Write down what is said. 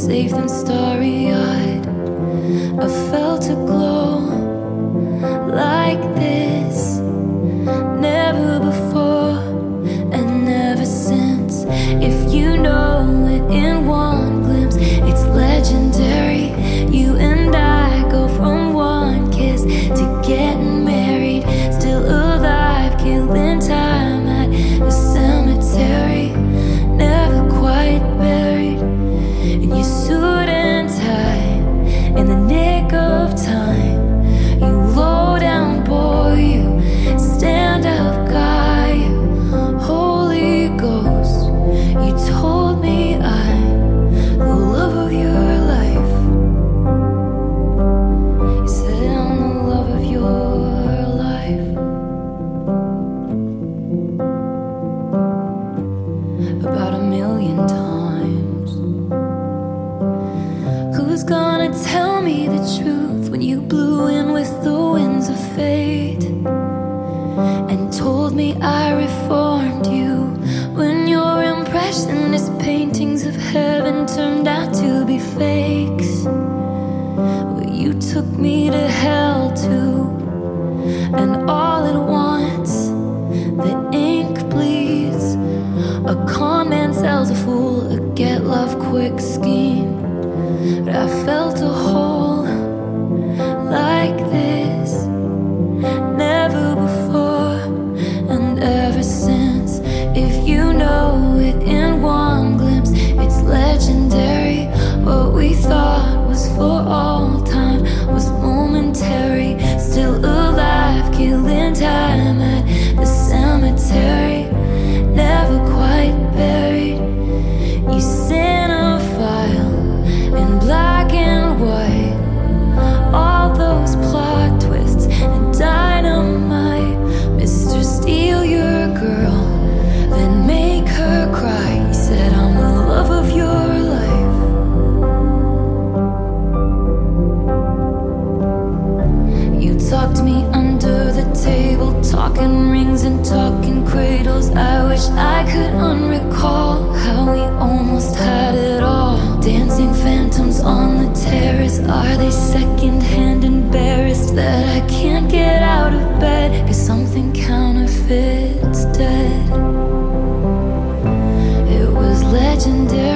safe and starry-eyed. I felt a glow like this, never before and never since. If you know it in one glimpse, it's legendary. You and I go from one kiss to getting married, still alive, killing time at the cemetery, never quite buried in your suit and tie. In the nick of time, you low down boy, you stand up guy, you Holy Ghost. You told me I'm the love of your life. You said I'm the love of your life. About 1,000,000 times. Who's gonna tell me the truth when you blew in with the winds of fate and told me I reformed you, when your impressionist paintings of heaven turned out to be fakes? Well, you took me to hell too, and all at once the ink bleeds. A con man sells a fool a get love quick scheme. But I felt a hole like this, never before and ever since. If you know it in one glimpse, it's legendary. What we thought was for all time was momentary, still alive, killing time at the cemetery, never quite buried. You sent a file in black and white, all those plot twists and dynamite. Mr. Steal your girl, then make her cry. You said I'm the love of your life. You talked me under the table, talking rings and talking cradles. I wish I could unrecall how we almost had it all. Dancing phantoms on the terrace, are they secondhand embarrassed that I can't get out of bed? 'Cause something counterfeit's dead. It was legendary.